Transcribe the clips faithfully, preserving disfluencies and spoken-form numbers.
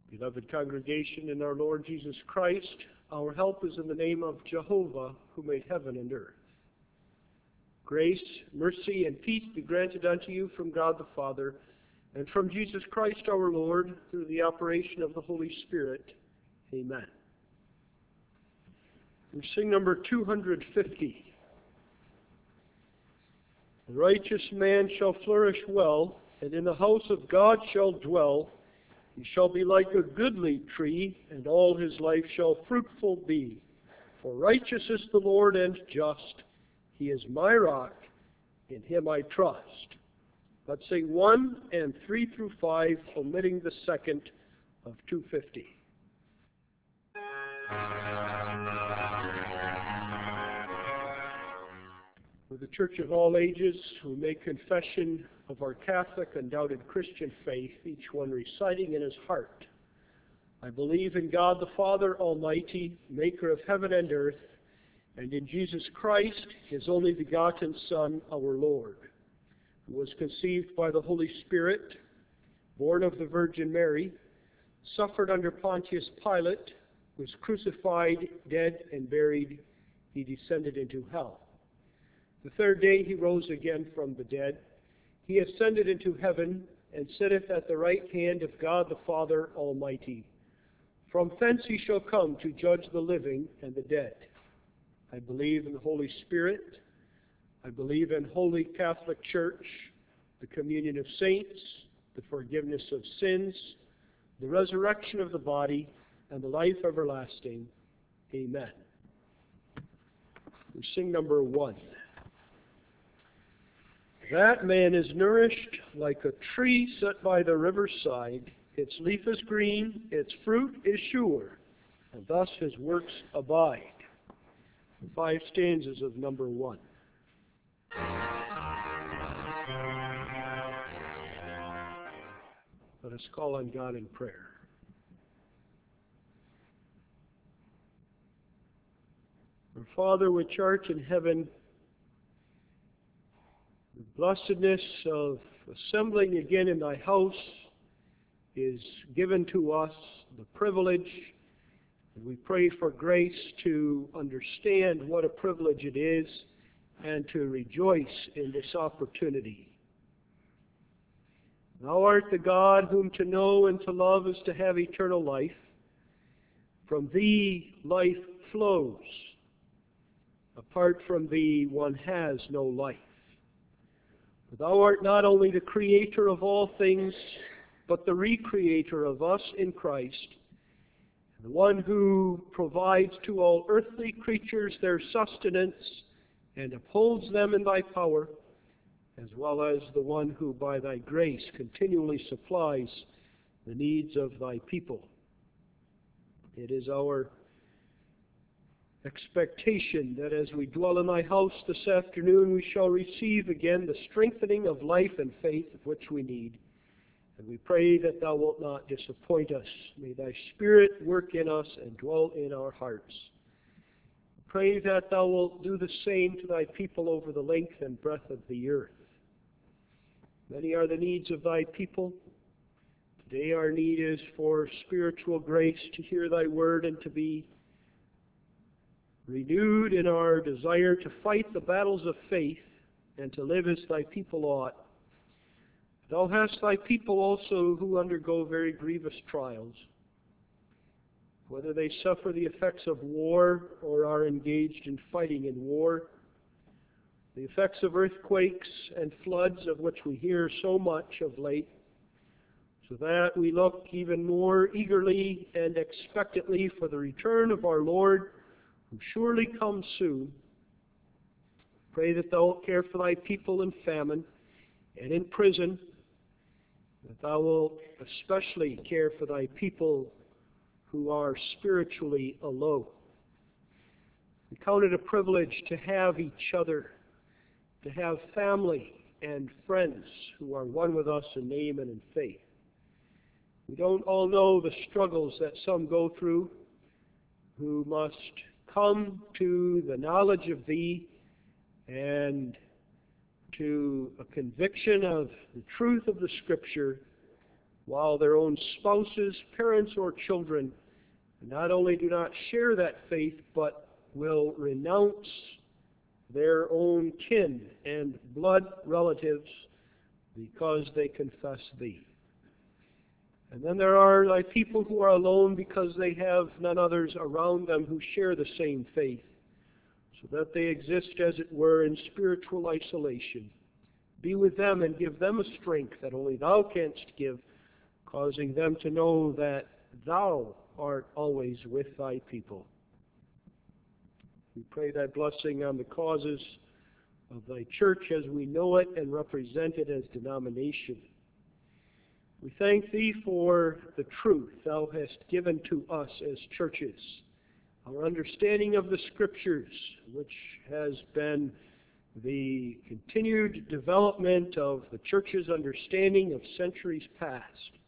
Beloved congregation in our Lord Jesus Christ, our help is in the name of Jehovah, who made heaven and earth. Grace, mercy, and peace be granted unto you from God the Father, and from Jesus Christ our Lord, through the operation of the Holy Spirit. Amen. We sing number two hundred fifty. The righteous man shall flourish well, and in the house of God shall dwell. He shall be like a goodly tree, and all his life shall fruitful be. For righteous is the Lord and just. He is my rock, in him I trust. Let's sing one and three through five, omitting the second of two fifty. With the Church of all ages, we make confession of our Catholic, undoubted Christian faith, each one reciting in his heart. I believe in God the Father Almighty, maker of heaven and earth, and in Jesus Christ, his only begotten Son, our Lord, who was conceived by the Holy Spirit, born of the Virgin Mary, suffered under Pontius Pilate, was crucified, dead, and buried. He descended into hell. The third day he rose again from the dead. He ascended into heaven and sitteth at the right hand of God the Father Almighty. From thence he shall come to judge the living and the dead. I believe in the Holy Spirit. I believe in Holy Catholic Church, the communion of saints, the forgiveness of sins, the resurrection of the body, and the life everlasting. Amen. We sing number one. That man is nourished like a tree set by the riverside. Its leaf is green, its fruit is sure, and thus his works abide. The five stanzas of number one. Let us call on God in prayer. Our Father, which art in heaven, the blessedness of assembling again in thy house is given to us, the privilege, and we pray for grace to understand what a privilege it is and to rejoice in this opportunity. Thou art the God whom to know and to love is to have eternal life. From thee life flows. Apart from thee one has no life. Thou art not only the creator of all things, but the recreator of us in Christ, the one who provides to all earthly creatures their sustenance and upholds them in thy power, as well as the one who by thy grace continually supplies the needs of thy people. It is our expectation that as we dwell in thy house this afternoon, we shall receive again the strengthening of life and faith of which we need. And we pray that thou wilt not disappoint us. May thy Spirit work in us and dwell in our hearts. Pray that thou wilt do the same to thy people over the length and breadth of the earth. Many are the needs of thy people. Today our need is for spiritual grace to hear thy word and to be renewed in our desire to fight the battles of faith and to live as thy people ought. Thou hast thy people also who undergo very grievous trials, whether they suffer the effects of war or are engaged in fighting in war, the effects of earthquakes and floods of which we hear so much of late, so that we look even more eagerly and expectantly for the return of our Lord, who surely comes soon. Pray that thou wilt care for thy people in famine and in prison, that thou wilt especially care for thy people who are spiritually alone. We count it a privilege to have each other, to have family and friends who are one with us in name and in faith. We don't all know the struggles that some go through who must come to the knowledge of thee and to a conviction of the truth of the Scripture while their own spouses, parents, or children not only do not share that faith, but will renounce their own kin and blood relatives because they confess thee. And then there are thy people who are alone because they have none others around them who share the same faith, so that they exist, as it were, in spiritual isolation. Be with them and give them a strength that only thou canst give, causing them to know that thou art always with thy people. We pray thy blessing on the causes of thy church as we know it and represent it as denomination. We thank thee for the truth thou hast given to us as churches, our understanding of the Scriptures, which has been the continued development of the church's understanding of centuries past,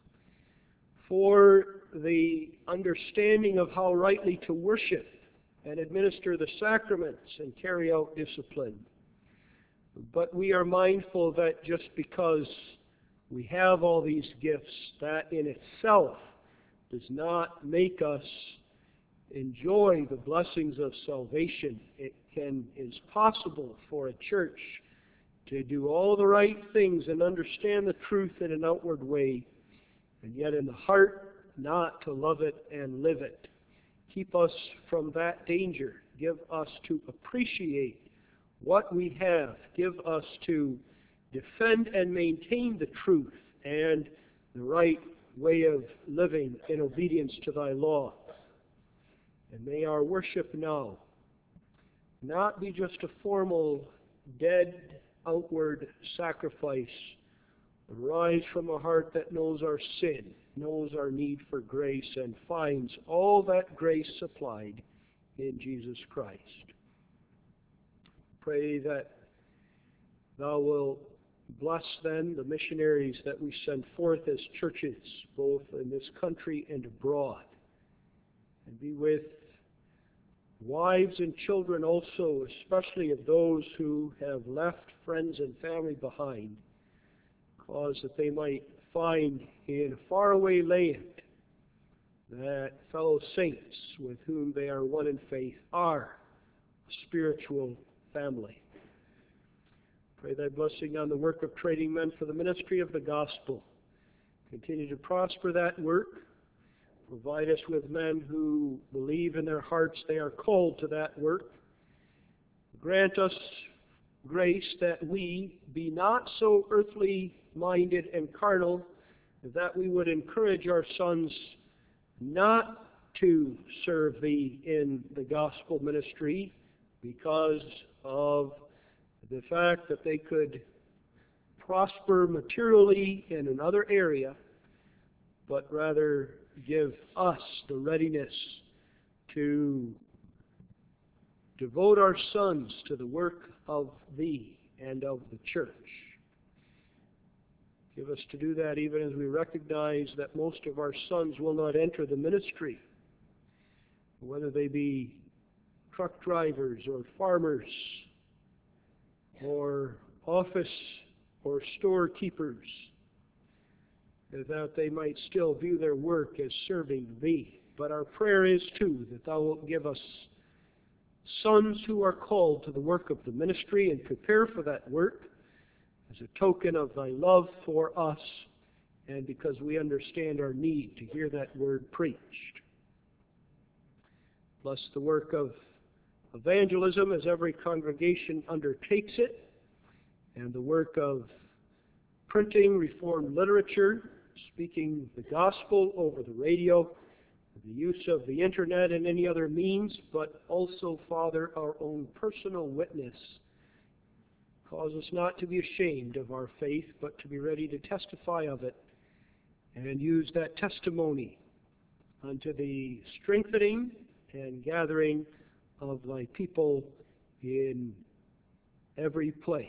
for the understanding of how rightly to worship and administer the sacraments and carry out discipline. But we are mindful that just because we have all these gifts, that in itself does not make us enjoy the blessings of salvation. It can is possible for a church to do all the right things and understand the truth in an outward way, and yet in the heart not to love it and live it. Keep us from that danger. Give us to appreciate what we have. Give us to defend and maintain the truth and the right way of living in obedience to thy law. And may our worship now not be just a formal, dead, outward sacrifice, but rise from a heart that knows our sin, knows our need for grace, and finds all that grace supplied in Jesus Christ. Pray that thou wilt bless then the missionaries that we send forth as churches, both in this country and abroad, and be with wives and children also, especially of those who have left friends and family behind, cause that they might find in a faraway land that fellow saints with whom they are one in faith are a spiritual family. Pray thy blessing on the work of training men for the ministry of the gospel. Continue to prosper that work. Provide us with men who believe in their hearts they are called to that work. Grant us grace that we be not so earthly minded and carnal, that we would encourage our sons not to serve thee in the gospel ministry because of the fact that they could prosper materially in another area, but rather give us the readiness to devote our sons to the work of thee and of the church. Give us to do that even as we recognize that most of our sons will not enter the ministry, whether they be truck drivers or farmers or office or storekeepers, that they might still view their work as serving thee. But our prayer is, too, that thou wilt give us sons who are called to the work of the ministry and prepare for that work as a token of thy love for us and because we understand our need to hear that word preached. Bless the work of evangelism as every congregation undertakes it, and the work of printing Reformed literature, speaking the gospel over the radio, the use of the internet and any other means, but also, Father, our own personal witness. Cause us not to be ashamed of our faith, but to be ready to testify of it and use that testimony unto the strengthening and gathering of thy people in every place.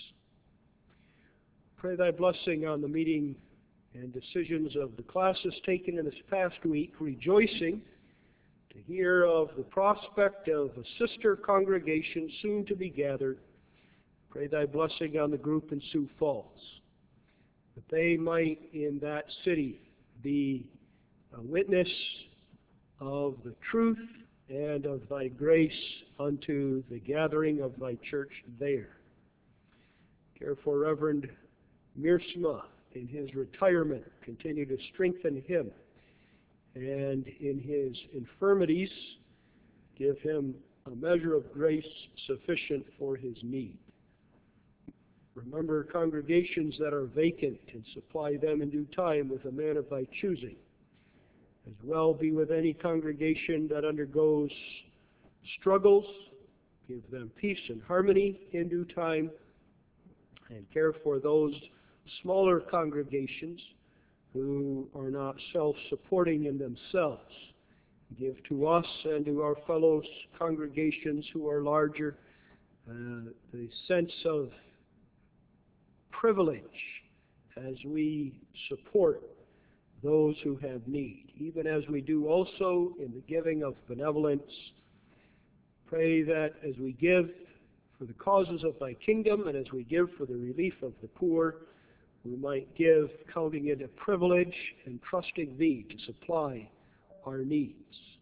Pray thy blessing on the meeting and decisions of the classes taken in this past week, rejoicing to hear of the prospect of a sister congregation soon to be gathered. Pray thy blessing on the group in Sioux Falls. that they might in that city be a witness of the truth and of thy grace unto the gathering of thy church there. Care for Reverend Miersma in his retirement. Continue to strengthen him. And in his infirmities, give him a measure of grace sufficient for his need. Remember congregations that are vacant and supply them in due time with a man of thy choosing. As well be with any congregation that undergoes struggles. Give them peace and harmony in due time. And care for those smaller congregations who are not self-supporting in themselves. Give to us and to our fellow congregations who are larger uh, the sense of privilege as we support those who have need, even as we do also in the giving of benevolence. Pray that as we give for the causes of thy kingdom and as we give for the relief of the poor, we might give counting it a privilege and trusting thee to supply our needs.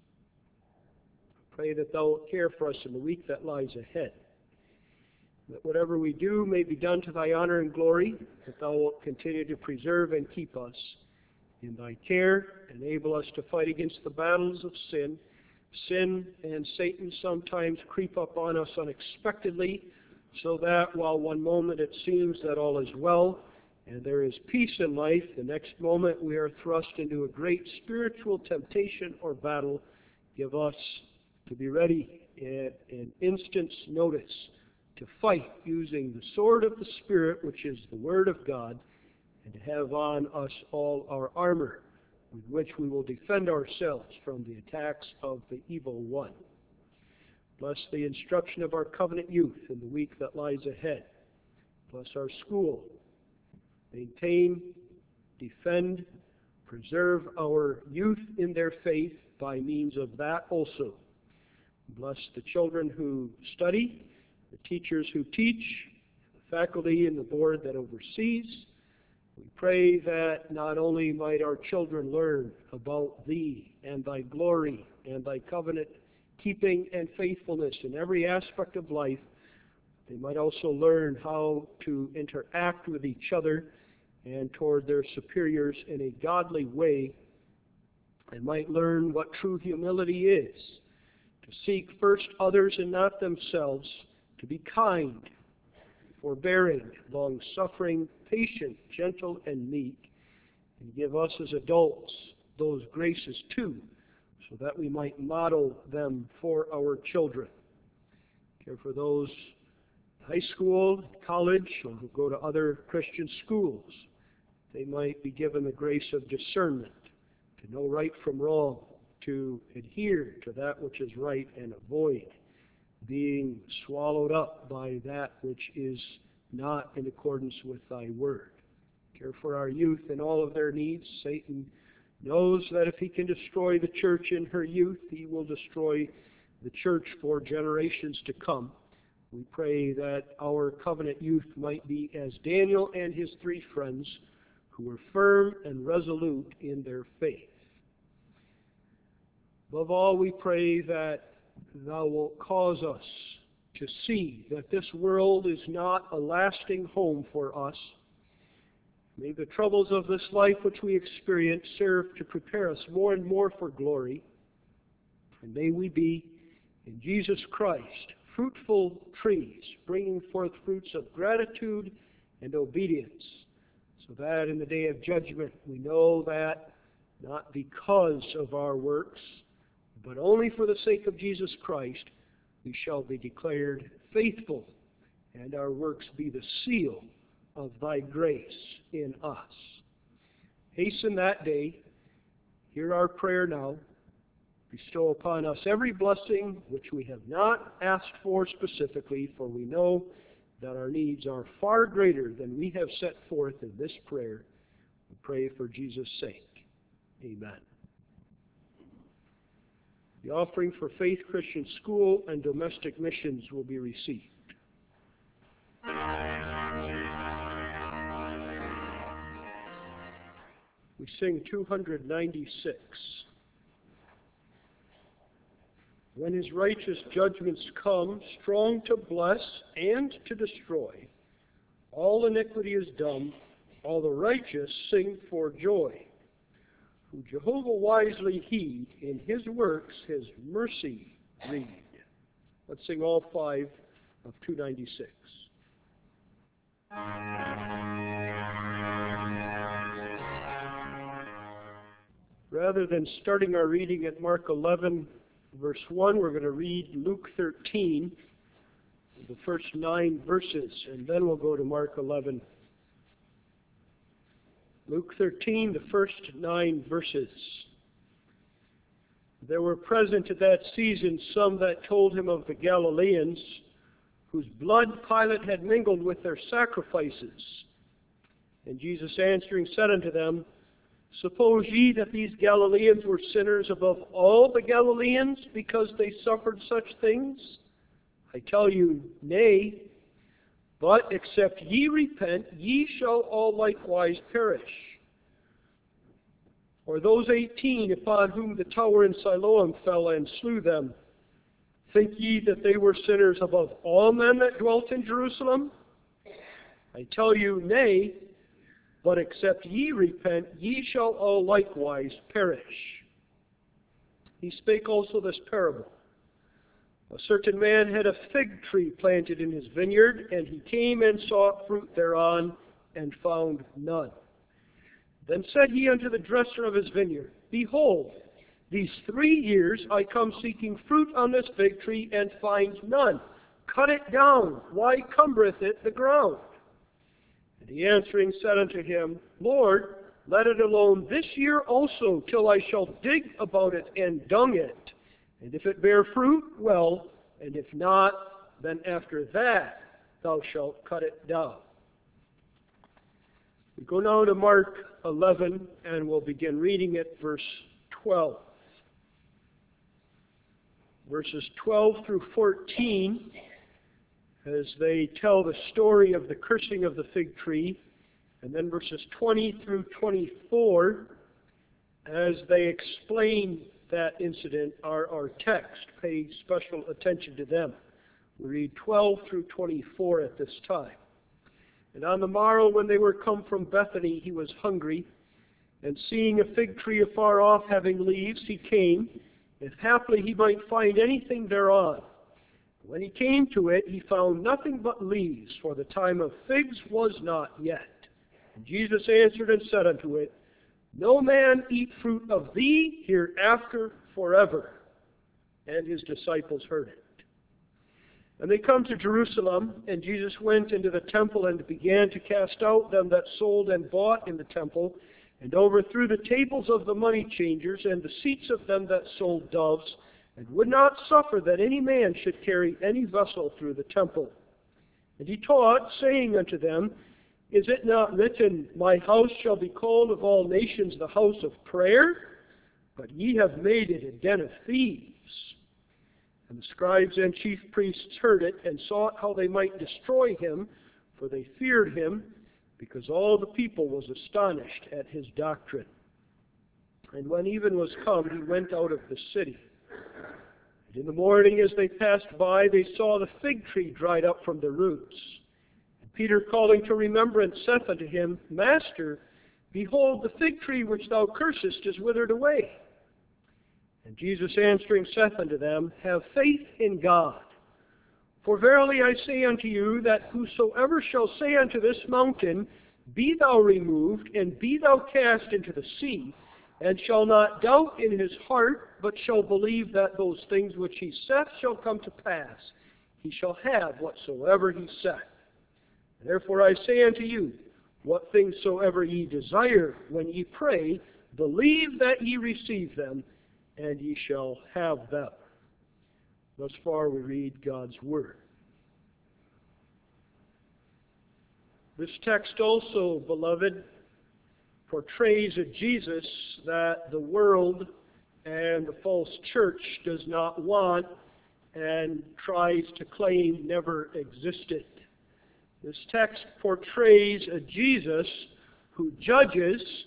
Pray that thou wilt care for us in the week that lies ahead. That whatever we do may be done to thy honor and glory, that thou wilt continue to preserve and keep us in thy care, enable us to fight against the battles of sin. Sin and Satan sometimes creep up on us unexpectedly, so that while one moment it seems that all is well and there is peace in life, the next moment we are thrust into a great spiritual temptation or battle. Give us to be ready at an instant's notice to fight using the sword of the Spirit, which is the Word of God, and to have on us all our armor, with which we will defend ourselves from the attacks of the evil one. Bless the instruction of our covenant youth in the week that lies ahead. Bless our school. Maintain, defend, preserve our youth in their faith by means of that also. Bless the children who study, the teachers who teach, the faculty and the board that oversees. We pray that not only might our children learn about thee and thy glory and thy covenant keeping and faithfulness in every aspect of life, they might also learn how to interact with each other and toward their superiors in a godly way, and might learn what true humility is, to seek first others and not themselves, to be kind, forbearing, long-suffering, patient, gentle, and meek, and give us as adults those graces too, so that we might model them for our children. Care for those in high school, college, or who go to other Christian schools. They might be given the grace of discernment, to know right from wrong, to adhere to that which is right and avoid being swallowed up by that which is not in accordance with thy word. Care for our youth and all of their needs. Satan knows that if he can destroy the church in her youth, he will destroy the church for generations to come. We pray that our covenant youth might be as Daniel and his three friends, who were firm and resolute in their faith. Above all, we pray that thou wilt cause us to see that this world is not a lasting home for us. May the troubles of this life which we experience serve to prepare us more and more for glory. And may we be, in Jesus Christ, fruitful trees, bringing forth fruits of gratitude and obedience, so that in the day of judgment we know that not because of our works, but only for the sake of Jesus Christ, we shall be declared faithful, and our works be the seal of thy grace in us. Hasten that day. Hear our prayer now. Bestow upon us every blessing which we have not asked for specifically, for we know that our needs are far greater than we have set forth in this prayer. We pray for Jesus' sake. Amen. The offering for Faith Christian School and domestic missions will be received. We sing two ninety-six. When his righteous judgments come, strong to bless and to destroy, all iniquity is dumb, all the righteous sing for joy. Who Jehovah wisely heed, in his works his mercy read. Let's sing all five of two ninety-six. Rather than starting our reading at Mark eleven, verse one, we're going to read Luke thirteen, the first nine verses, and then we'll go to Mark eleven. Luke thirteen, the first nine verses. There were present at that season some that told him of the Galileans, whose blood Pilate had mingled with their sacrifices. And Jesus answering said unto them, Suppose ye that these Galileans were sinners above all the Galileans, because they suffered such things? I tell you, nay. But except ye repent, ye shall all likewise perish. Or those eighteen upon whom the tower in Siloam fell and slew them, think ye that they were sinners above all men that dwelt in Jerusalem? I tell you, nay. But except ye repent, ye shall all likewise perish. He spake also this parable. A certain man had a fig tree planted in his vineyard, and he came and sought fruit thereon, and found none. Then said he unto the dresser of his vineyard, Behold, these three years I come seeking fruit on this fig tree, and find none. Cut it down. Why cumbereth it the ground? And he answering said unto him, Lord, let it alone this year also, till I shall dig about it and dung it. And if it bear fruit, well, and if not, then after that thou shalt cut it down. We go now to Mark eleven, and we'll begin reading at verse twelve. Verses twelve through fourteen, as they tell the story of the cursing of the fig tree, and then verses twenty through twenty-four, as they explain that incident, are our text. Pay special attention to them. We read twelve through twenty-four at this time. And on the morrow, when they were come from Bethany, he was hungry, and seeing a fig tree afar off having leaves, he came, if haply he might find anything thereon. When he came to it, he found nothing but leaves, for the time of figs was not yet. And Jesus answered and said unto it, No man eat fruit of thee hereafter forever. And his disciples heard it. And they come to Jerusalem, and Jesus went into the temple and began to cast out them that sold and bought in the temple, and overthrew the tables of the money changers and the seats of them that sold doves, and would not suffer that any man should carry any vessel through the temple. And he taught, saying unto them, Is it not written, My house shall be called of all nations the house of prayer? But ye have made it a den of thieves. And the scribes and chief priests heard it, and sought how they might destroy him, for they feared him, because all the people was astonished at his doctrine. And when even was come, he went out of the city. And in the morning, as they passed by, they saw the fig tree dried up from the roots. And Peter, calling to remembrance, saith unto him, Master, behold, the fig tree which thou cursest is withered away. And Jesus answering saith unto them, Have faith in God. For verily I say unto you, that whosoever shall say unto this mountain, Be thou removed, and be thou cast into the sea, and shall not doubt in his heart, but shall believe that those things which he saith shall come to pass, he shall have whatsoever he saith. Therefore I say unto you, what things soever ye desire when ye pray, believe that ye receive them, and ye shall have them. Thus far we read God's Word. This text also, beloved, portrays a Jesus that the world and the false church does not want and tries to claim never existed. This text portrays a Jesus who judges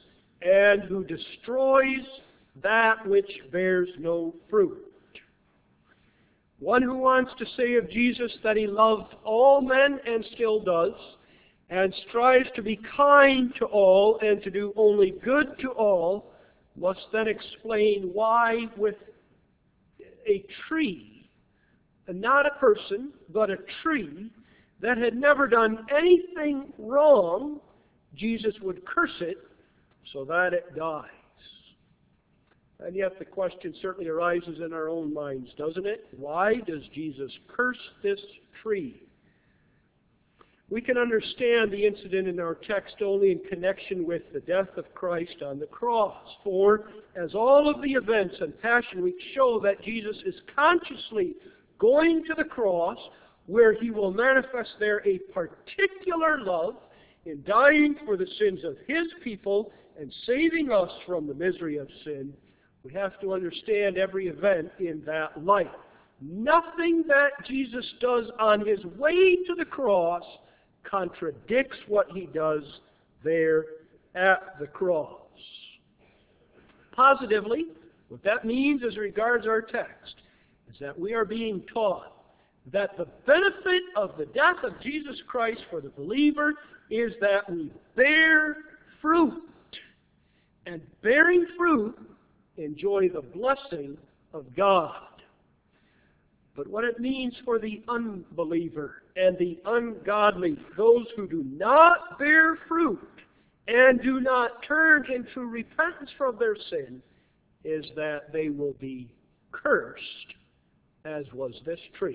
and who destroys that which bears no fruit. One who wants to say of Jesus that he loved all men and still does, and strives to be kind to all and to do only good to all, must then explain why with a tree, and not a person, but a tree, that had never done anything wrong, Jesus would curse it so that it dies. And yet the question certainly arises in our own minds, doesn't it? Why does Jesus curse this tree? We can understand the incident in our text only in connection with the death of Christ on the cross. For as all of the events and Passion Week show that Jesus is consciously going to the cross, where he will manifest there a particular love in dying for the sins of his people and saving us from the misery of sin, we have to understand every event in that light. Nothing that Jesus does on his way to the cross contradicts what he does there at the cross. Positively, what that means as regards our text is that we are being taught that the benefit of the death of Jesus Christ for the believer is that we bear fruit. And bearing fruit, enjoy the blessing of God. But what it means for the unbeliever and the ungodly, those who do not bear fruit and do not turn into repentance from their sin, is that they will be cursed, as was this tree.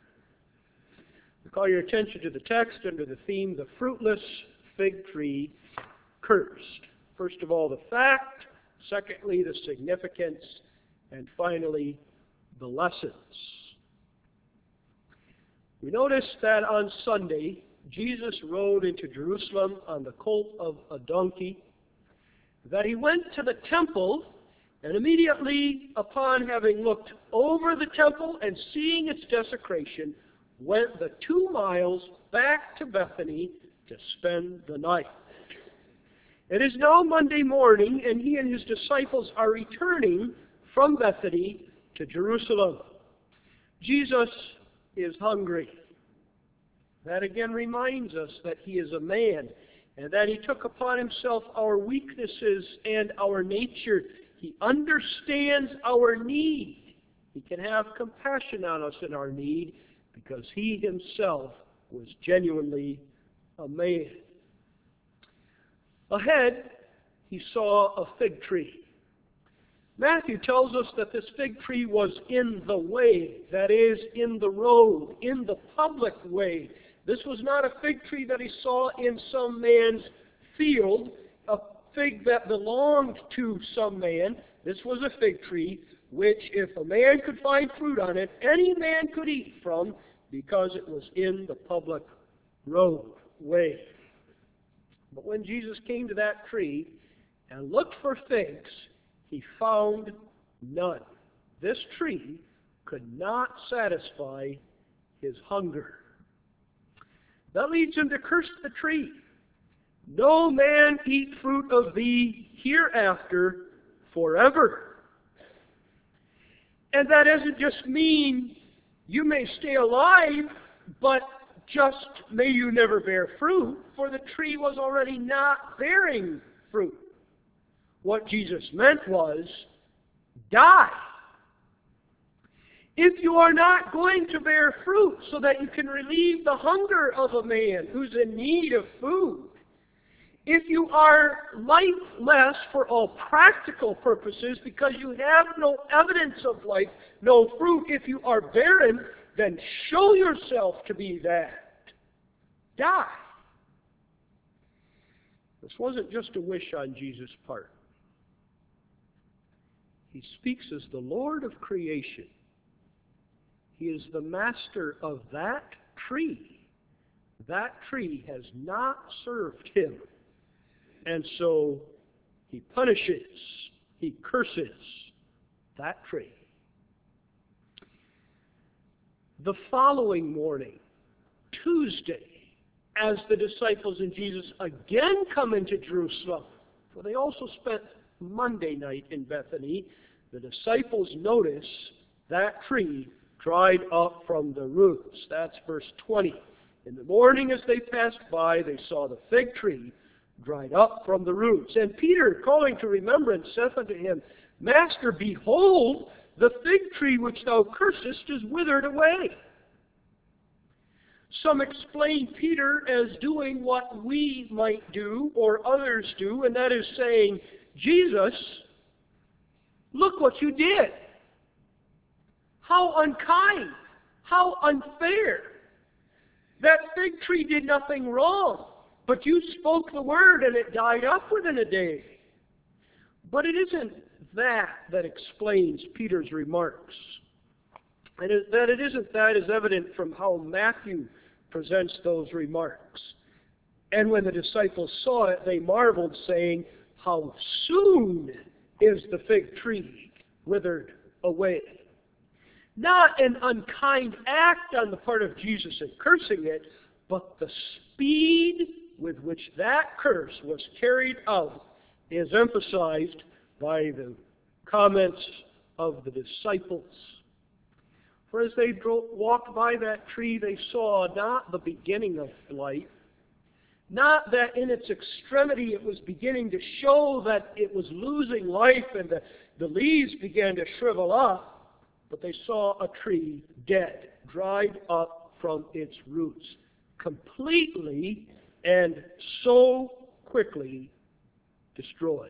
I call your attention to the text under the theme, the fruitless fig tree cursed. First of all, the fact. Secondly, the significance. And finally, the lessons. We notice that on Sunday, Jesus rode into Jerusalem on the colt of a donkey, that he went to the temple, and immediately upon having looked over the temple and seeing its desecration, went the two miles back to Bethany to spend the night. It is now Monday morning, and he and his disciples are returning from Bethany to Jerusalem. Jesus is hungry. That again reminds us that he is a man, and that he took upon himself our weaknesses and our nature. He understands our need. He can have compassion on us in our need, because he himself was genuinely a man. Ahead, he saw a fig tree. Matthew tells us that this fig tree was in the way, that is, in the road, in the public way. This was not a fig tree that he saw in some man's field, a fig that belonged to some man. This was a fig tree which, if a man could find fruit on it, any man could eat from, because it was in the public roadway. But when Jesus came to that tree and looked for figs, he found none. This tree could not satisfy his hunger. That leads him to curse the tree. No man eat fruit of thee hereafter forever. And that doesn't just mean you may stay alive, but just may you never bear fruit, for the tree was already not bearing fruit. What Jesus meant was, die. If you are not going to bear fruit so that you can relieve the hunger of a man who's in need of food, if you are lifeless for all practical purposes because you have no evidence of life, no fruit, if you are barren, then show yourself to be that. Die. This wasn't just a wish on Jesus' part. He speaks as the Lord of creation. He is the master of that tree. That tree has not served him. And so he punishes, he curses that tree. The following morning, Tuesday, as the disciples and Jesus again come into Jerusalem, For they also spent Monday night in Bethany. The disciples notice that tree dried up from the roots. That's verse twenty. In the morning as they passed by, they saw the fig tree dried up from the roots. And Peter, calling to remembrance, saith unto him, Master, behold, the fig tree which thou cursest is withered away. Some explain Peter as doing what we might do or others do, and that is saying, Jesus, look what you did. How unkind. How unfair. That fig tree did nothing wrong, but you spoke the word and it died up within a day. But it isn't that that explains Peter's remarks. And it, that it isn't that is evident from how Matthew presents those remarks. And when the disciples saw it, they marveled, saying, How soon is the fig tree withered away? Not an unkind act on the part of Jesus in cursing it, but the speed with which that curse was carried out is emphasized by the comments of the disciples. For as they drove, walked by that tree, they saw not the beginning of life, not that in its extremity it was beginning to show that it was losing life and the, the leaves began to shrivel up, but they saw a tree dead, dried up from its roots, completely and so quickly destroyed.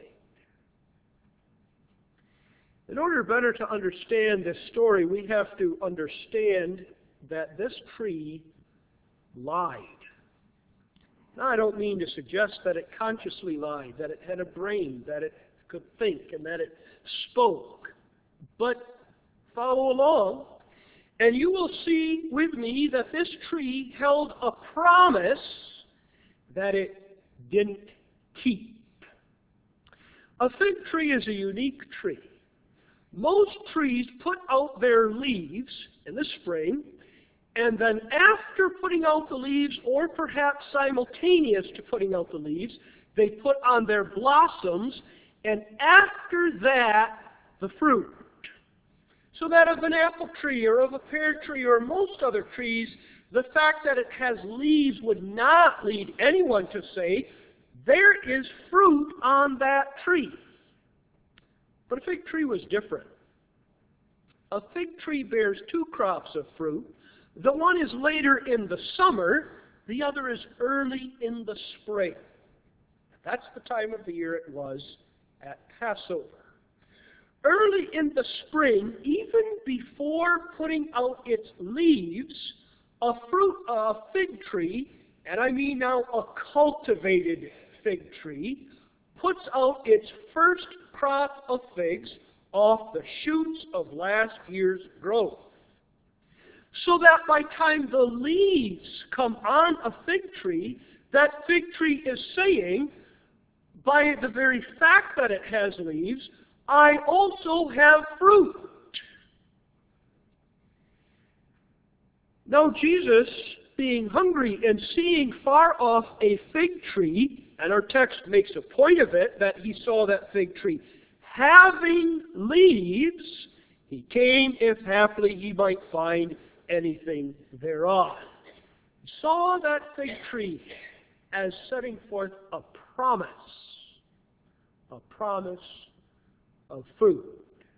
In order better to understand this story, we have to understand that this tree lied. Now, I don't mean to suggest that it consciously lied, that it had a brain, that it could think, and that it spoke. But follow along, and you will see with me that this tree held a promise that it didn't keep. A fig tree is a unique tree. Most trees put out their leaves in the spring, and then after putting out the leaves, or perhaps simultaneous to putting out the leaves, they put on their blossoms, and after that, the fruit. So that of an apple tree or of a pear tree or most other trees, the fact that it has leaves would not lead anyone to say, there is fruit on that tree. But a fig tree was different. A fig tree bears two crops of fruit. The one is later in the summer, the other is early in the spring. That's the time of the year it was at Passover. Early in the spring, even before putting out its leaves, a fruit, a fig tree, and I mean now a cultivated fig tree, puts out its first crop of figs off the shoots of last year's growth. So that by the time the leaves come on a fig tree, that fig tree is saying, by the very fact that it has leaves, I also have fruit. Now Jesus, being hungry and seeing far off a fig tree, and our text makes a point of it, that he saw that fig tree having leaves, he came if haply he might find anything thereof. He saw that fig tree as setting forth a promise, a promise of fruit.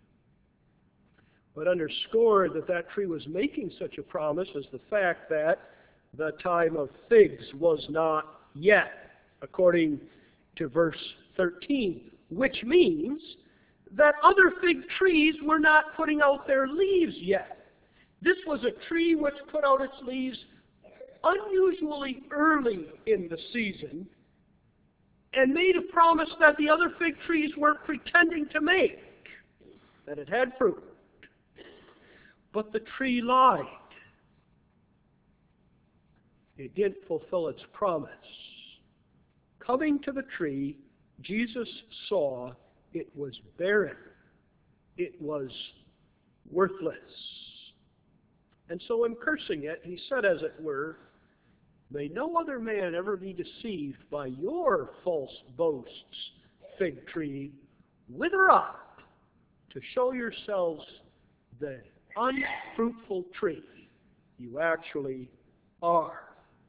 But underscored that that tree was making such a promise is the fact that the time of figs was not yet, according to verse thirteen, which means that other fig trees were not putting out their leaves yet. This was a tree which put out its leaves unusually early in the season and made a promise that the other fig trees weren't pretending to make, that it had fruit. But the tree lied. It didn't fulfill its promise. Coming to the tree, Jesus saw it was barren. It was worthless. And so in cursing it, he said, as it were, may no other man ever be deceived by your false boasts fig tree, wither up, to show yourselves the unfruitful tree you actually are.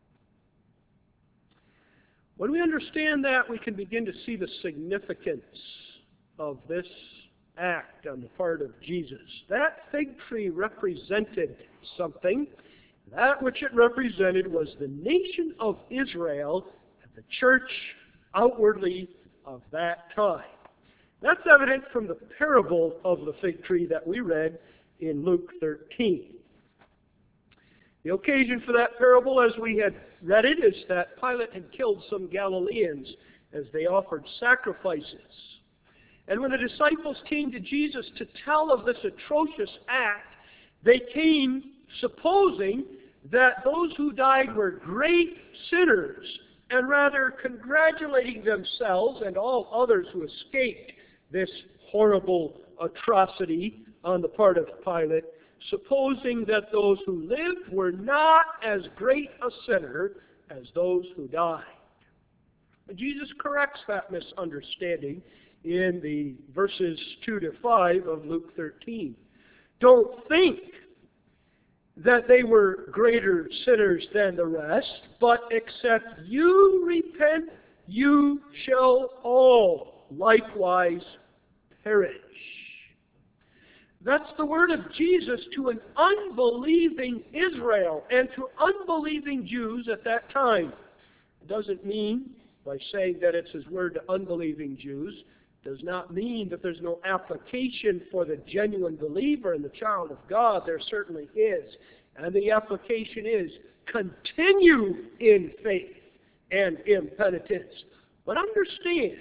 When we understand that, we can begin to see the significance of this act on the part of Jesus. That fig tree represented something. That which it represented was the nation of Israel and the church outwardly of that time. That's evident from the parable of the fig tree that we read in Luke thirteen. The occasion for that parable, as we had read it, is that Pilate had killed some Galileans as they offered sacrifices. And when the disciples came to Jesus to tell of this atrocious act, they came supposing that those who died were great sinners, and rather congratulating themselves and all others who escaped this horrible atrocity on the part of Pilate, supposing that those who lived were not as great a sinner as those who died. But Jesus corrects that misunderstanding in the verses two to five of Luke thirteen. Don't think that they were greater sinners than the rest, but except you repent, you shall all likewise perish. That's the word of Jesus to an unbelieving Israel and to unbelieving Jews at that time. It doesn't mean, by saying that it's his word to unbelieving Jews, does not mean that there's no application for the genuine believer and the child of God. There certainly is. And the application is continue in faith and in penitence. But understand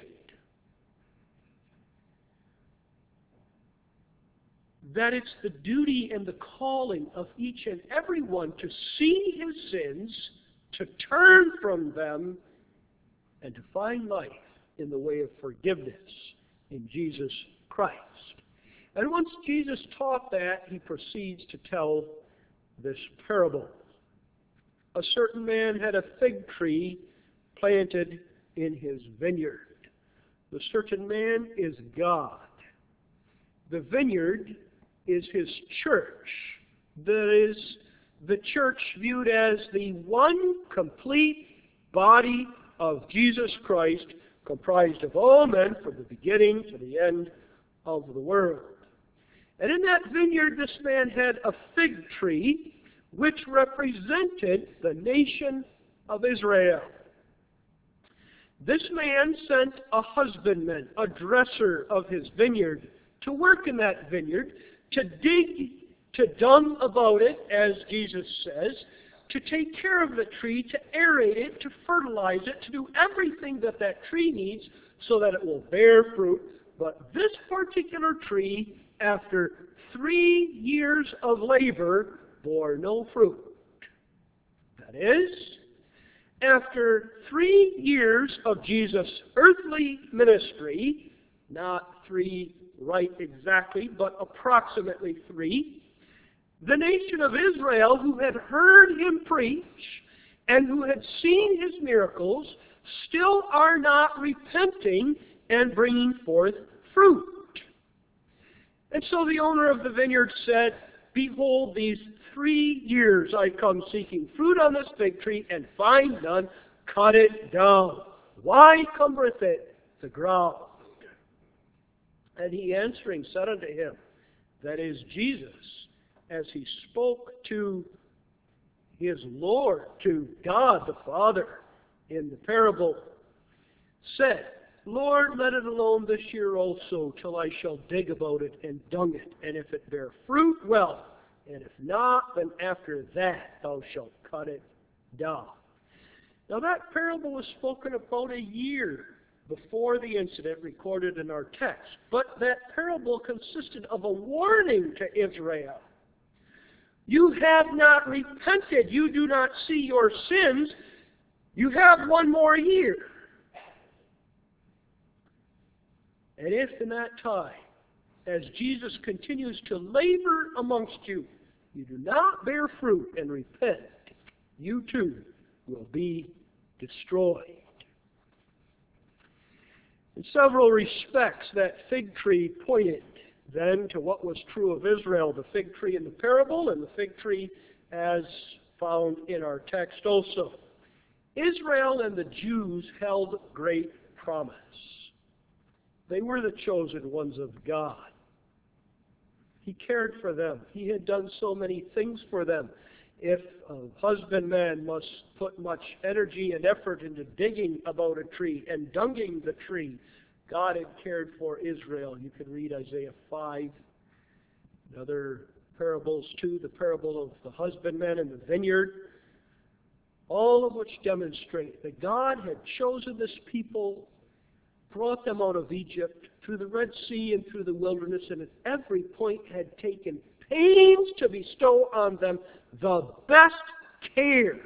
that it's the duty and the calling of each and every one to see his sins, to turn from them, and to find life in the way of forgiveness in Jesus Christ. And once Jesus taught that, he proceeds to tell this parable. A certain man had a fig tree planted in his vineyard. The certain man is God. The vineyard is his church. That is, the church viewed as the one complete body of Jesus Christ, comprised of all men from the beginning to the end of the world. And in that vineyard, this man had a fig tree, which represented the nation of Israel. This man sent a husbandman, a dresser of his vineyard, to work in that vineyard, to dig, to dung about it, as Jesus says, to take care of the tree, to aerate it, to fertilize it, to do everything that that tree needs so that it will bear fruit. But this particular tree, after three years of labor, bore no fruit. That is, after three years of Jesus' earthly ministry, not three right exactly, but approximately three, the nation of Israel, who had heard him preach and who had seen his miracles, still are not repenting and bringing forth fruit. And so the owner of the vineyard said, "Behold, these three years I come seeking fruit on this fig tree, and find none. Cut it down. Why cumbereth it the ground?" And he answering said unto him, that is Jesus, as he spoke to his Lord, to God the Father in the parable, said, "Lord, let it alone this year also, till I shall dig about it and dung it. And if it bear fruit, well, and if not, then after that thou shalt cut it down." Now that parable was spoken about a year before the incident recorded in our text. But that parable consisted of a warning to Israel. You have not repented. You do not see your sins. You have one more year. And if in that time, as Jesus continues to labor amongst you, you do not bear fruit and repent, you too will be destroyed. In several respects, that fig tree pointed then to what was true of Israel, the fig tree in the parable and the fig tree as found in our text also. Israel and the Jews held great promise. They were the chosen ones of God. He cared for them. He had done so many things for them. If a husbandman must put much energy and effort into digging about a tree and dunging the tree, God had cared for Israel. You can read Isaiah five, and other parables too, the parable of the husbandman in the vineyard, all of which demonstrate that God had chosen this people, brought them out of Egypt, through the Red Sea and through the wilderness, and at every point had taken pains to bestow on them the best care.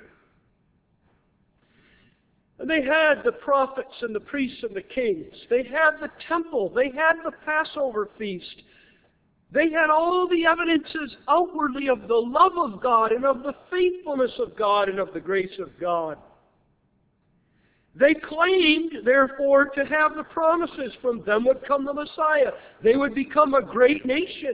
And they had the prophets and the priests and the kings. They had the temple. They had the Passover feast. They had all the evidences outwardly of the love of God and of the faithfulness of God and of the grace of God. They claimed, therefore, to have the promises. From them would come the Messiah. They would become a great nation.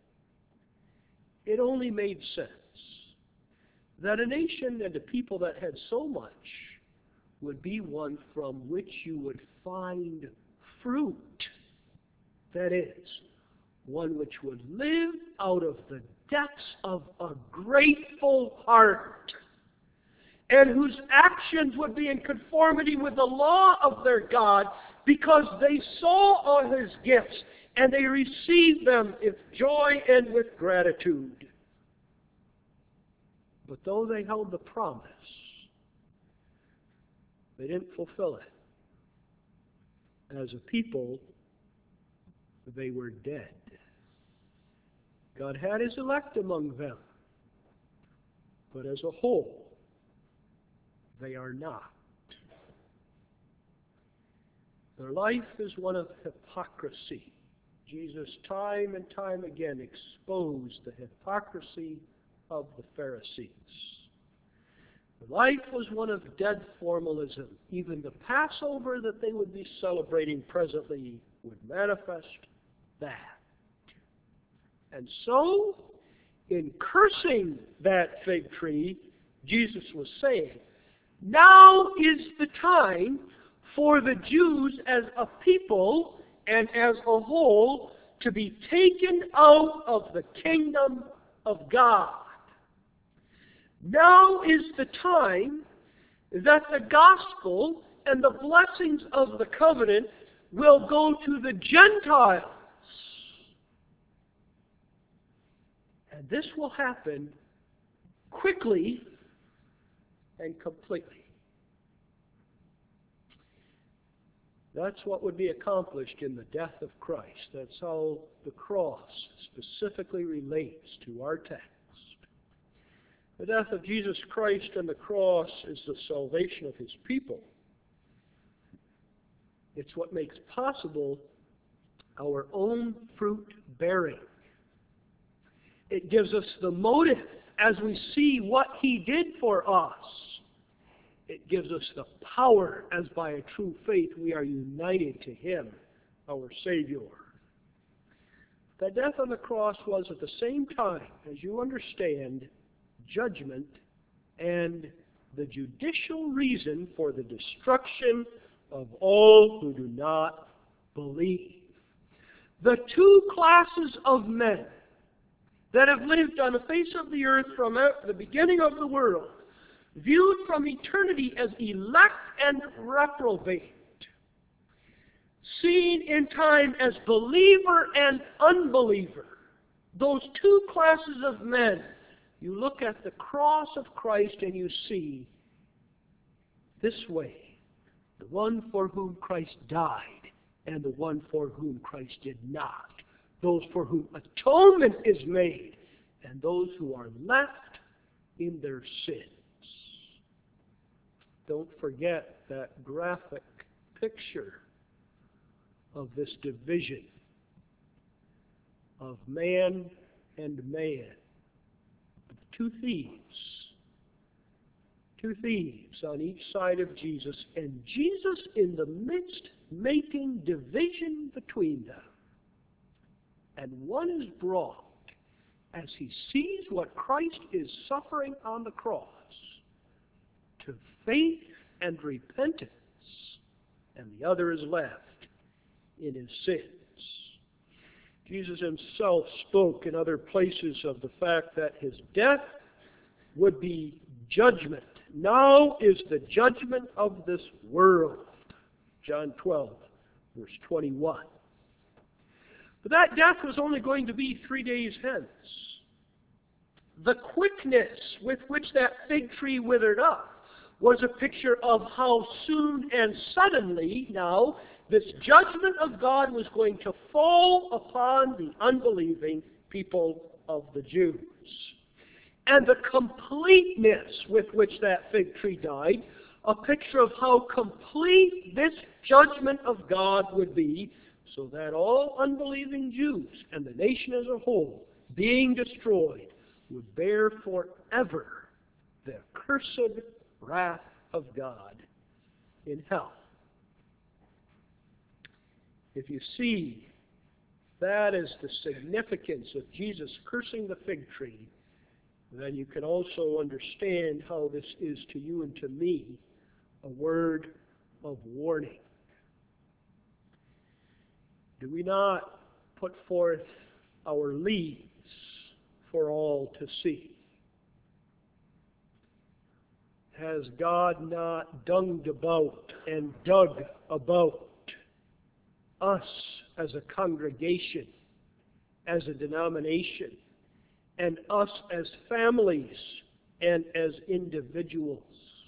It only made sense that a nation and a people that had so much would be one from which you would find fruit. That is, one which would live out of the depths of a grateful heart, and whose actions would be in conformity with the law of their God, because they saw all His gifts and they received them with joy and with gratitude. But though they held the promise, they didn't fulfill it. As a people, they were dead. God had His elect among them, but as a whole, they are not. Their life is one of hypocrisy. Jesus time and time again exposed the hypocrisy of the Pharisees. Their life was one of dead formalism. Even the Passover that they would be celebrating presently would manifest that. And so, in cursing that fig tree, Jesus was saying, now is the time for the Jews as a people and as a whole to be taken out of the kingdom of God. Now is the time that the gospel and the blessings of the covenant will go to the Gentiles. And this will happen quickly and completely. That's what would be accomplished in the death of Christ. That's how the cross specifically relates to our text. The death of Jesus Christ and the cross is the salvation of His people. It's what makes possible our own fruit bearing. It gives us the motive as we see what He did for us. It gives us the power as by a true faith we are united to Him, our Savior. The death on the cross was at the same time, as you understand, judgment and the judicial reason for the destruction of all who do not believe. The two classes of men that have lived on the face of the earth from the beginning of the world, viewed from eternity as elect and reprobate, seen in time as believer and unbeliever, those two classes of men, you look at the cross of Christ and you see this way, the one for whom Christ died and the one for whom Christ did not. Those for whom atonement is made, and those who are left in their sins. Don't forget that graphic picture of this division of man and man. Two thieves. Two thieves on each side of Jesus, and Jesus in the midst making division between them. And one is brought, as he sees what Christ is suffering on the cross, to faith and repentance, and the other is left in his sins. Jesus himself spoke in other places of the fact that his death would be judgment. Now is the judgment of this world. John twelve, verse twenty-one. But that death was only going to be three days hence. The quickness with which that fig tree withered up was a picture of how soon and suddenly now this judgment of God was going to fall upon the unbelieving people of the Jews. And the completeness with which that fig tree died, a picture of how complete this judgment of God would be, so that all unbelieving Jews and the nation as a whole, being destroyed, would bear forever the cursed wrath of God in hell. If you see that is the significance of Jesus cursing the fig tree, then you can also understand how this is to you and to me a word of warning. Do we not put forth our leaves for all to see? Has God not dunged about and dug about us as a congregation, as a denomination, and us as families and as individuals?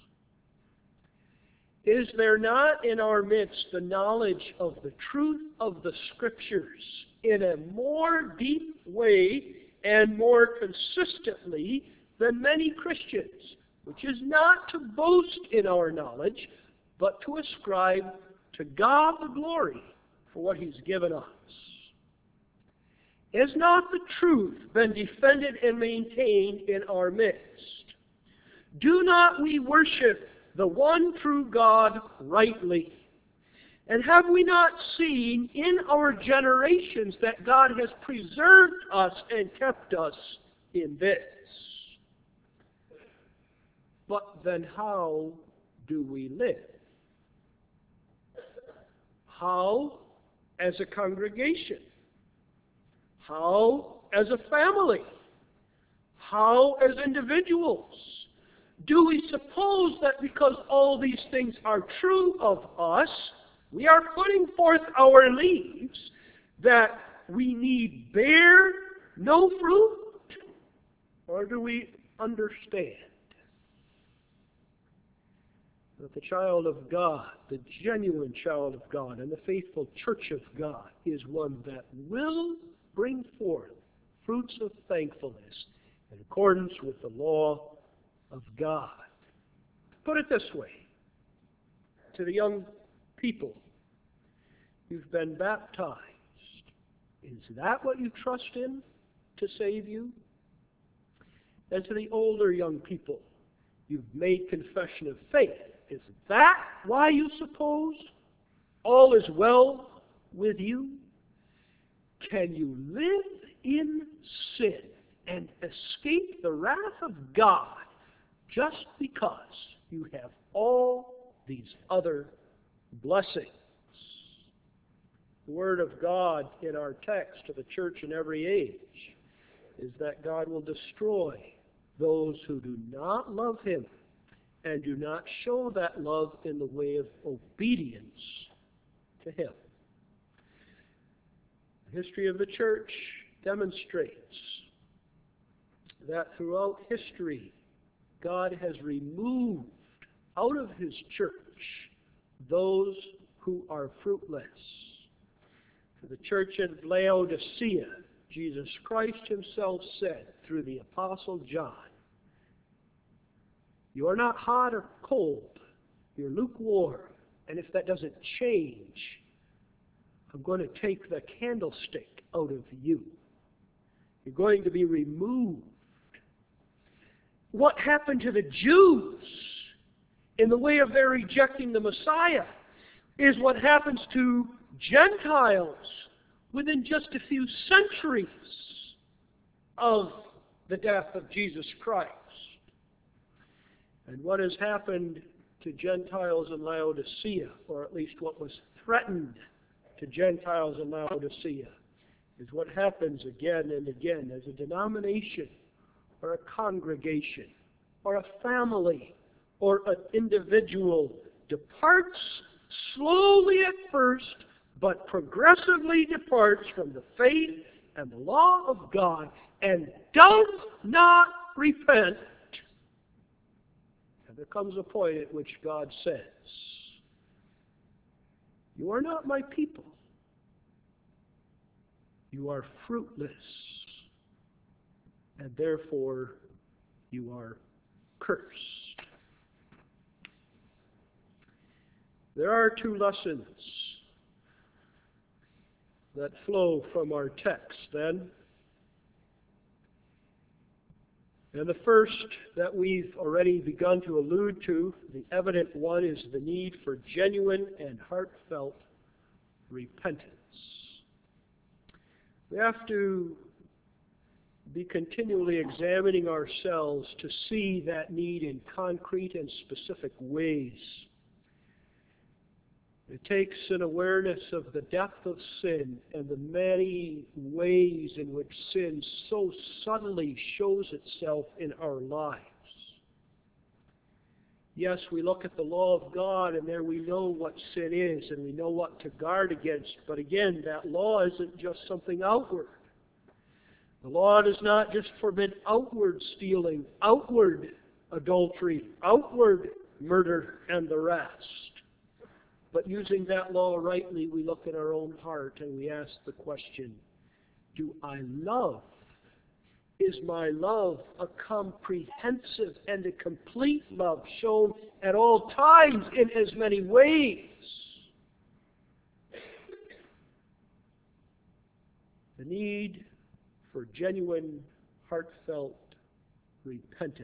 Is there not in our midst the knowledge of the truth of the Scriptures in a more deep way and more consistently than many Christians, which is not to boast in our knowledge, but to ascribe to God the glory for what He's given us? Has not the truth been defended and maintained in our midst? Do not we worship the one true God rightly? And have we not seen in our generations that God has preserved us and kept us in this? But then how do we live? How as a congregation? How as a family? How as individuals? Do we suppose that because all these things are true of us, we are putting forth our leaves, that we need bear no fruit? Or do we understand that the child of God, the genuine child of God, and the faithful church of God is one that will bring forth fruits of thankfulness in accordance with the law of God? Put it this way, to the young people, you've been baptized. Is that what you trust in to save you? And to the older young people, you've made confession of faith. Is that why you suppose all is well with you? Can you live in sin and escape the wrath of God just because you have all these other blessings? The Word of God in our text to the church in every age is that God will destroy those who do not love Him and do not show that love in the way of obedience to Him. The history of the church demonstrates that throughout history, God has removed out of His church those who are fruitless. To the church in Laodicea, Jesus Christ Himself said through the Apostle John, you are not hot or cold, you're lukewarm. And if that doesn't change, I'm going to take the candlestick out of you. You're going to be removed. What happened to the Jews in the way of their rejecting the Messiah? is what happens to Gentiles within just a few centuries of the death of Jesus Christ. And what has happened to Gentiles in Laodicea, or at least what was threatened to Gentiles in Laodicea, is what happens again and again as a denomination or a congregation or a family or an individual departs slowly at first, but progressively departs from the faith and the law of God and does not repent. And there comes a point at which God says, "You are not my people. You are fruitless, and therefore you are cursed." There are two lessons that flow from our text then. And the first that we've already begun to allude to, the evident one, is the need for genuine and heartfelt repentance. We have to be continually examining ourselves to see that need in concrete and specific ways. It takes an awareness of the depth of sin and the many ways in which sin so subtly shows itself in our lives. Yes, we look at the law of God and there we know what sin is and we know what to guard against. But again, that law isn't just something outward. The law does not just forbid outward stealing, outward adultery, outward murder, and the rest. But using that law rightly, we look at our own heart and we ask the question, do I love? Is my love a comprehensive and a complete love shown at all times in as many ways? The need for genuine, heartfelt repentance.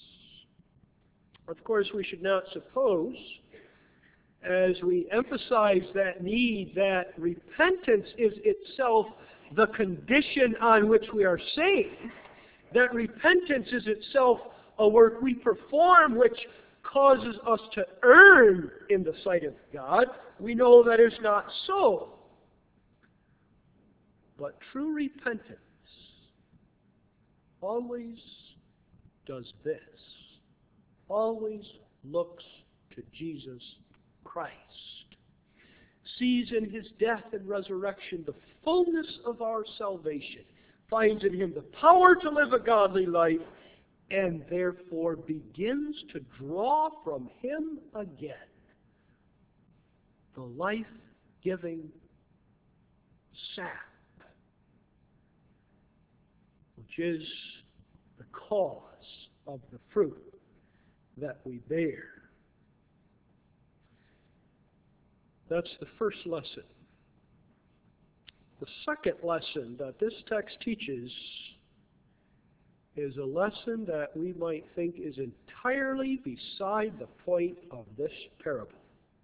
Of course, we should not suppose, as we emphasize that need, that repentance is itself the condition on which we are saved, that repentance is itself a work we perform which causes us to earn in the sight of God. We know that is not so. But true repentance always does this, always looks to Jesus Christ, sees in His death and resurrection the fullness of our salvation, finds in Him the power to live a godly life, and therefore begins to draw from Him again the life-giving sap, which is the cause of the fruit that we bear. That's the first lesson. The second lesson that this text teaches is a lesson that we might think is entirely beside the point of this parable.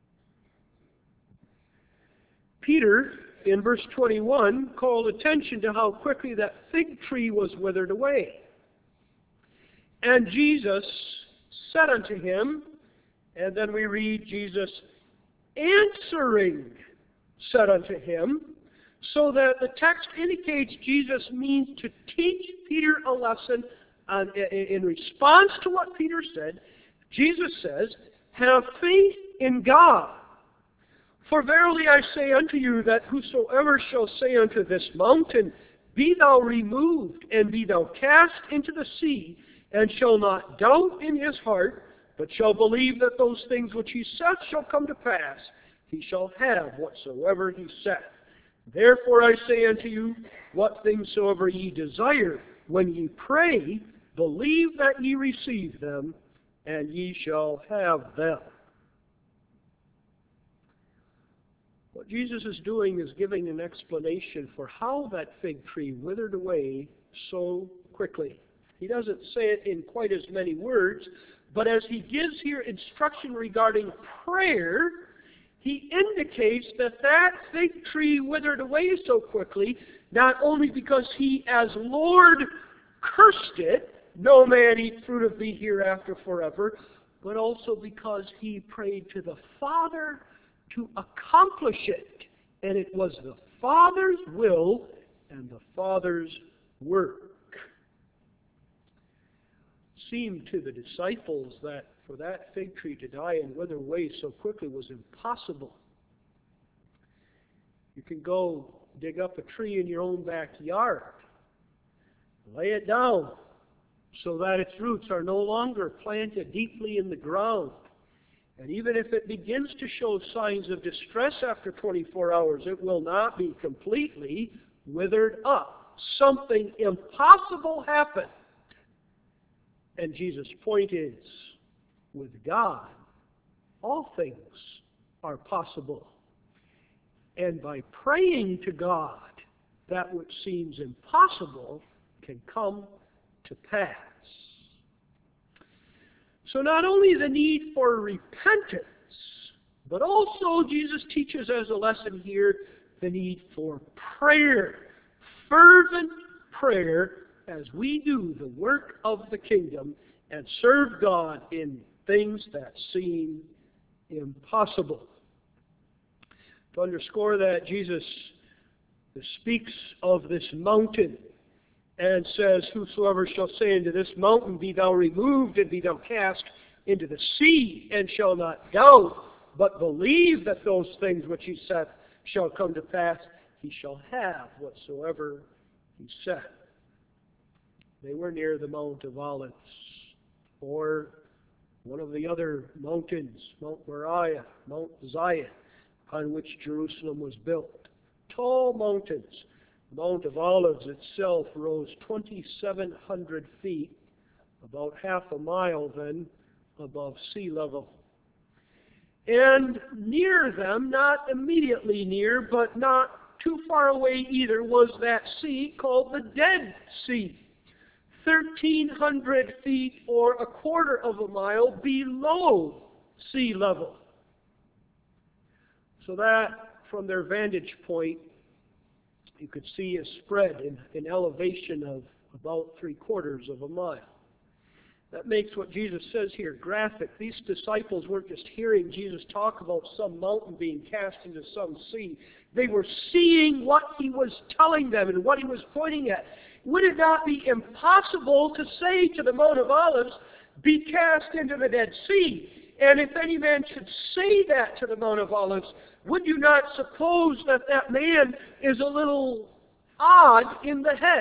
Peter, in verse twenty-one, called attention to how quickly that fig tree was withered away. And Jesus said unto him, and then we read Jesus answering said unto him, so that the text indicates Jesus means to teach Peter a lesson on, in response to what Peter said. Jesus says, have faith in God. For verily I say unto you that whosoever shall say unto this mountain, be thou removed, and be thou cast into the sea, and shall not doubt in his heart, but shall believe that those things which he saith shall come to pass, he shall have whatsoever he saith. Therefore I say unto you, what things soever ye desire, when ye pray, believe that ye receive them, and ye shall have them. What Jesus is doing is giving an explanation for how that fig tree withered away so quickly. He doesn't say it in quite as many words, but as he gives here instruction regarding prayer, he indicates that that fig tree withered away so quickly, not only because he as Lord cursed it, no man eat fruit of thee hereafter forever, but also because he prayed to the Father to accomplish it. And it was the Father's will and the Father's work. It seemed to the disciples that for that fig tree to die and wither away so quickly was impossible. You can go dig up a tree in your own backyard, lay it down so that its roots are no longer planted deeply in the ground. And even if it begins to show signs of distress after twenty-four hours, it will not be completely withered up. Something impossible happened. And Jesus' point is, with God, all things are possible. And by praying to God, that which seems impossible can come to pass. So not only the need for repentance, but also Jesus teaches as a lesson here the need for prayer. Fervent prayer as we do the work of the kingdom and serve God in things that seem impossible. To underscore that, Jesus speaks of this mountain and says, whosoever shall say unto this mountain, be thou removed and be thou cast into the sea, and shall not doubt, but believe that those things which he saith shall come to pass, he shall have whatsoever he saith. They were near the Mount of Olives, or one of the other mountains, Mount Moriah, Mount Zion, on which Jerusalem was built. Tall mountains. The Mount of Olives itself rose twenty-seven hundred feet, about half a mile then above sea level. And near them, not immediately near, but not too far away either, was that sea called the Dead Sea. thirteen hundred feet or a quarter of a mile below sea level. So that, from their vantage point, you could see a spread in, in elevation of about three quarters of a mile. That makes what Jesus says here graphic. These disciples weren't just hearing Jesus talk about some mountain being cast into some sea. They were seeing what he was telling them and what he was pointing at. Would it not be impossible to say to the Mount of Olives, be cast into the Dead Sea? And if any man should say that to the Mount of Olives, would you not suppose that that man is a little odd in the head?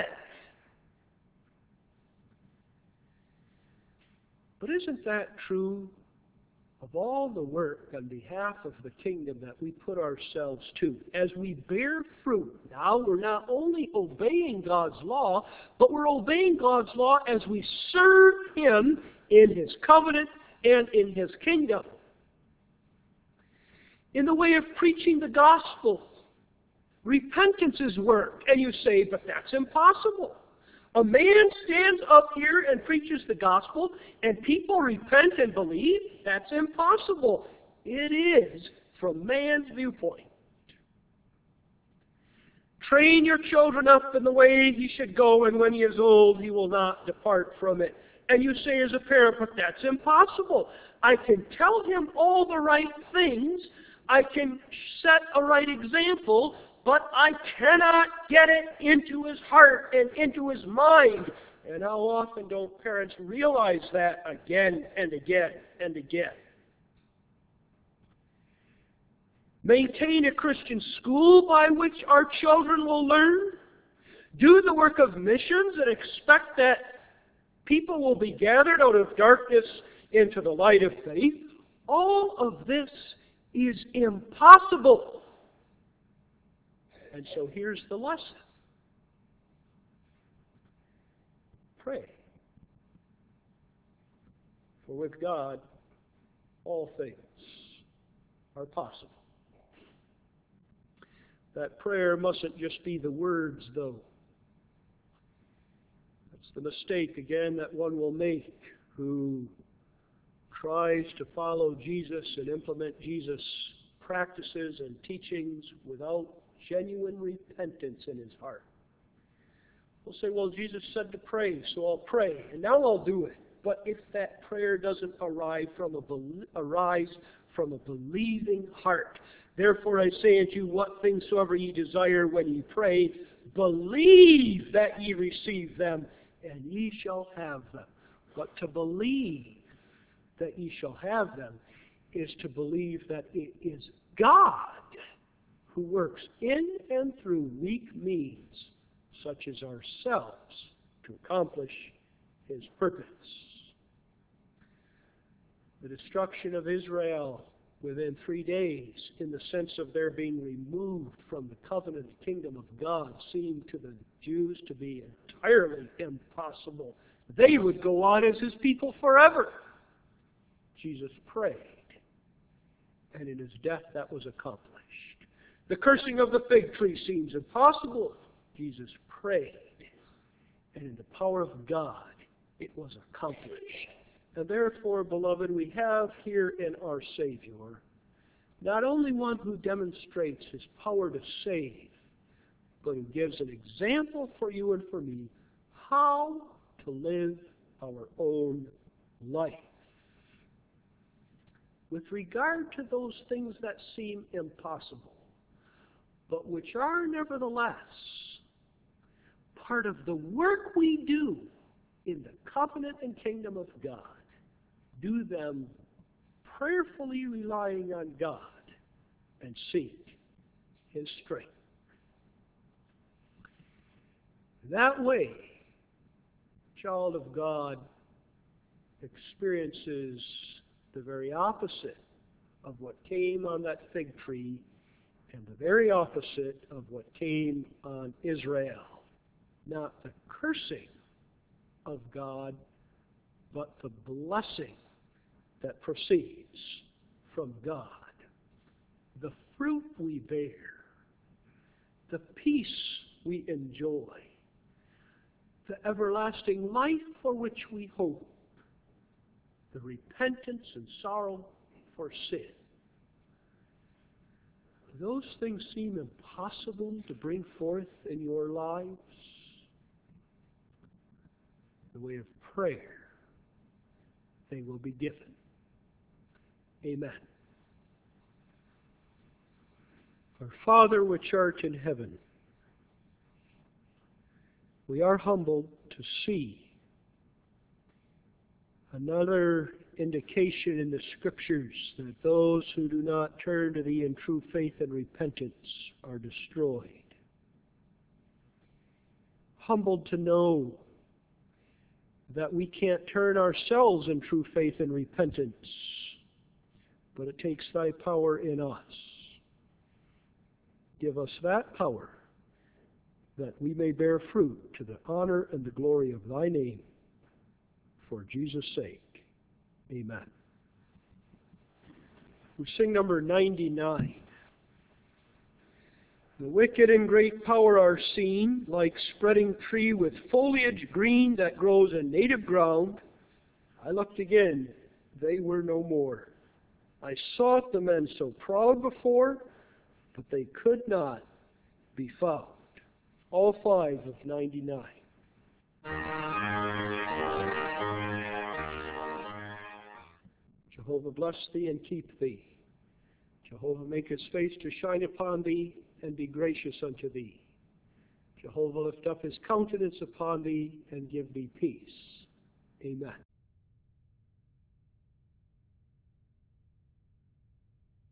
But isn't that true of all the work on behalf of the kingdom that we put ourselves to? As we bear fruit, now we're not only obeying God's law, but we're obeying God's law as we serve him in his covenant and in his kingdom. In the way of preaching the gospel, repentance is work. And you say, but that's impossible. A man stands up here and preaches the gospel, and people repent and believe? That's impossible. It is from man's viewpoint. Train your children up in the way he should go, and when he is old, he will not depart from it. And you say as a parent, but that's impossible. I can tell him all the right things. I can set a right example, but I cannot get it into his heart and into his mind. And how often don't parents realize that again and again and again? Maintain a Christian school by which our children will learn. Do the work of missions and expect that people will be gathered out of darkness into the light of faith. All of this is impossible. And so here's the lesson. Pray. For with God, all things are possible. That prayer mustn't just be the words, though. That's the mistake, again, that one will make who tries to follow Jesus and implement Jesus' practices and teachings without genuine repentance in his heart. We'll say, well, Jesus said to pray, so I'll pray, and now I'll do it. But if that prayer doesn't arrive from a bel- arise from a believing heart, therefore I say unto you, what things soever ye desire when ye pray, believe that ye receive them, and ye shall have them. But to believe that ye shall have them is to believe that it is God who works in and through weak means, such as ourselves, to accomplish his purpose. The destruction of Israel within three days, in the sense of their being removed from the covenant kingdom of God, seemed to the Jews to be entirely impossible. They would go on as his people forever. Jesus prayed, and in his death that was accomplished. The cursing of the fig tree seems impossible. Jesus prayed, and in the power of God it was accomplished. And therefore, beloved, we have here in our Savior not only one who demonstrates his power to save, but who gives an example for you and for me how to live our own life. With regard to those things that seem impossible, but which are nevertheless part of the work we do in the covenant and kingdom of God, do them prayerfully relying on God and seek his strength. That way, child of God experiences the very opposite of what came on that fig tree and the very opposite of what came on Israel. Not the cursing of God, but the blessing that proceeds from God. The fruit we bear, the peace we enjoy, the everlasting life for which we hope, the repentance and sorrow for sin. Do those things seem impossible to bring forth in your lives? The way of prayer, they will be given. Amen. Our Father which art in heaven, we are humbled to see another indication in the Scriptures that those who do not turn to Thee in true faith and repentance are destroyed. Humbled to know that we can't turn ourselves in true faith and repentance, but it takes Thy power in us. Give us that power, that we may bear fruit to the honor and the glory of Thy name. For Jesus' sake, amen. We sing number ninety-nine. The wicked in great power are seen, like spreading tree with foliage green that grows in native ground. I looked again, they were no more. I sought the men so proud before, but they could not be found. All five of ninety-nine. Jehovah bless thee and keep thee. Jehovah make his face to shine upon thee and be gracious unto thee. Jehovah lift up his countenance upon thee and give thee peace. Amen.